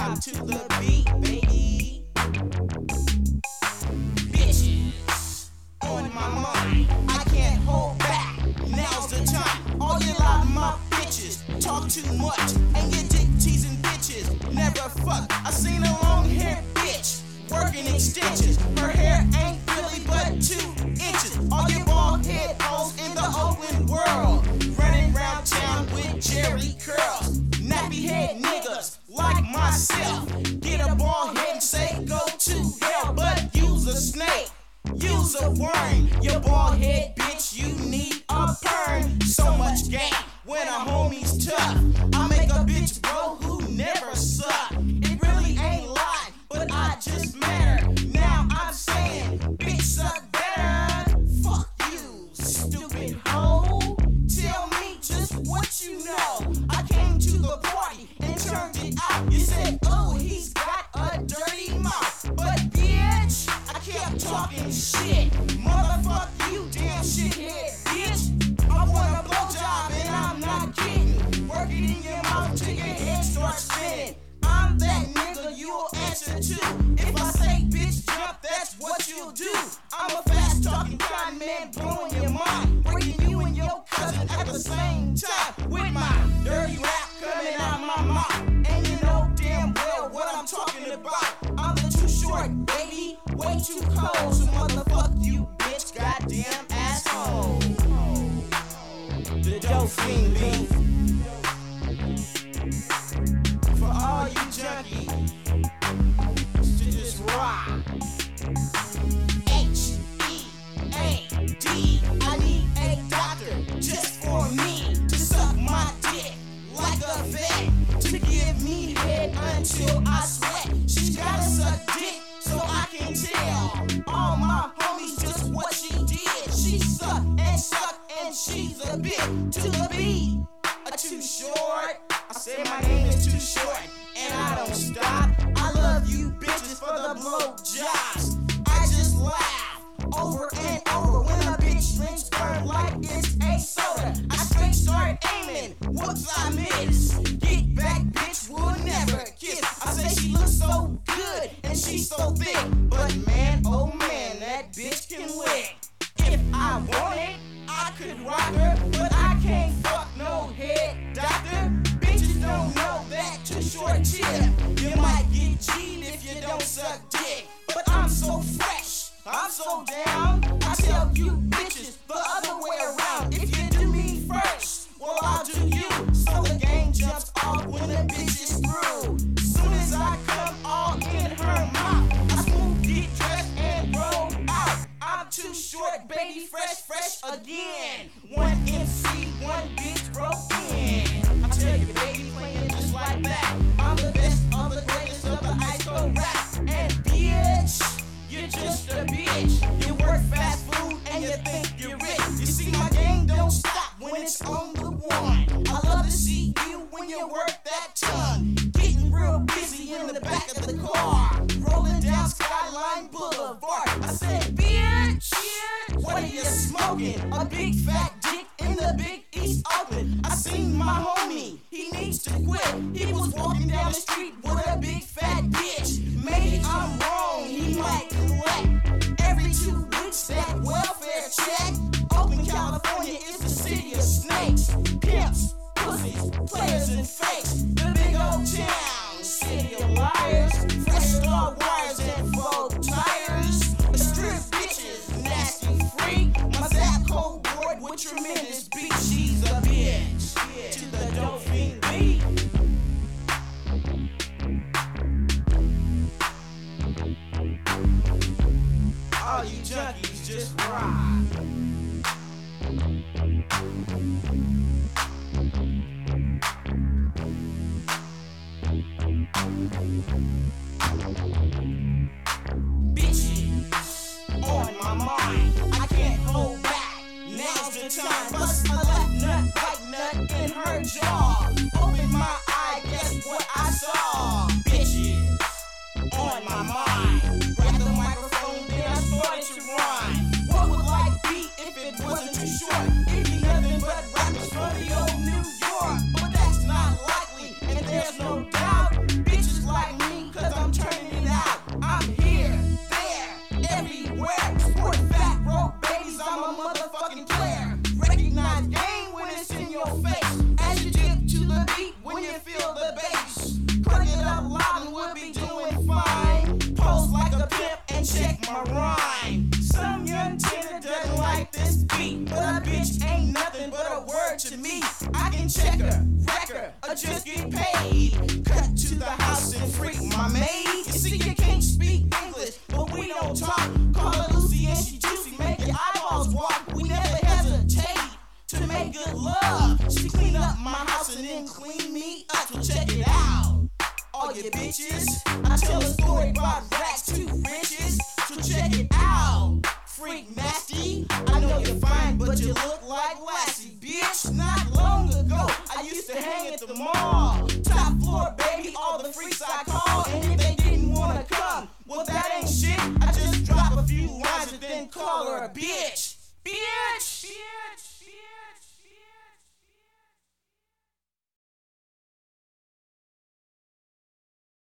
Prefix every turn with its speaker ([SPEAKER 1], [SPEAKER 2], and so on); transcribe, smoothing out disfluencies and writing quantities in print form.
[SPEAKER 1] vibe to the beat, baby. Bitches on my mind, I can't hold back. Now's the time. All you loudmouth bitches talk too much, and you dick teasing bitches never fuck. I seen a long hair bitch working extensions. Her hair ain't really but 2 inches. All you bald head hoes in the Oakland world running round town with Jerry curls. Nappy head niggas like myself get a bald head and say go to hell, but use a snake, use a worm. You bald head bitch, you need a perm. So much game when a homie's tough. I make a bitch bro who never suck. It really ain't lie, but I just matter. Now I'm saying, bitch suck better. Fuck you, stupid hoe. Tell me just what you know. I came to the party and turned it out. You said, oh, he's got a dirty mouth. But bitch, I kept talking shit. Motherfuck you, damn shithead, bitch. I want a blowjob and I'm not kidding. Work it in your mouth till your head starts spinning. I'm that nigga you'll answer to. If I say bitch jump, that's what you'll do. I'm a fast talking kind man blowing your mind, breaking you and your cousin at the same time with my dirty rap coming out my mouth. And you know damn well what I'm talking about. I'm the too short, baby, way too cold. So motherfuck you, bitch, goddamn asshole. The Dolphin beat. For all you junkies to just rock. H-E-A-D. I need a doctor just for me to suck my dick like a vet, to give me head until I sweat. She's gotta suck dick so I can tell all my homies just what she did. She suck and she's a bit to the beat. Too short. I say my name is too short, and I don't stop. I love you bitches for the blowjobs. I just laugh over and over when a bitch drinks burn like it's a soda. I straight start aiming. Whoops, I miss. Get back, bitch, we'll never kiss. I say she looks so good and she's so thick, but man, oh man, that bitch can lick. If I want it, I could rock her, but I can't fuck no head doctor. Bitches don't know that too short tip. You might get G'd if you don't suck dick, but I'm so fresh, I'm so down. I tell you bitches the other way around. If you do me first, well I'll do you. So the game jumps off when the bitch is through. Soon as I come all in her mouth, I smooth get dressed and roll out. I'm too short, baby, fresh again. One MC, one bitch broke in. I tell you, baby, playing just like that. I'm the best of the greatest of the ice cold rap. And bitch, you're just a bitch. You work fast food and you think you're rich. You see, my game don't stop when it's on the one. I love to see you when you work that tongue. Getting real busy in the back of the car, rolling down Skyline Boulevard. I said, bitch, what are you smoking? A big fat dick in the big East Oakland. I seen my homie, he needs to quit. He was walking down the street with a big fat bitch. Maybe I'm wrong, he might collect every 2 weeks that welfare check. Oakland, California is the city of snakes, pimps, pussies, players and fakes. The big old town, city of liars, fresh star wires and faux tires. Strip bitches, nasty freak. My zap cold board with tremendous beat. She's a bitch to the Dolphin beat. All you junkies just rock. Bitches on my mind, I can't hold back. Now's the time. Bust a left nut, right nut in her jaw. Open my eye, guess what I saw? Bitches on my mind. Grab the microphone, then I started to rhyme. What would life be if it wasn't too short? It'd be nothing but rappers from the old New York. But that's not likely, and there's no doubt. Bitches like me the beat when you feel the bass. Crank it up loud and we'll be doing fine. Pose like a pimp and check my rhyme. Some young tender doesn't like this beat, but a bitch ain't nothing but a word to me. I can check her, wreck her, or just get paid. Cut to the house and freak my maid. You see, you can't speak English, but we don't talk. Call her Lucy and she juicy, make your eyeballs walk. We never hesitate to make good love. She clean up my house and then clean me up. So check it out, all you bitches. I tell a story about racks to riches. So check it out, freak nasty. I know you're fine, but you look like Lassie, bitch. Not long ago, I used to hang at the mall. Top floor, baby, all the freaks I call. And if they didn't wanna come, well that ain't shit. I just drop a few lines and then call her a bitch.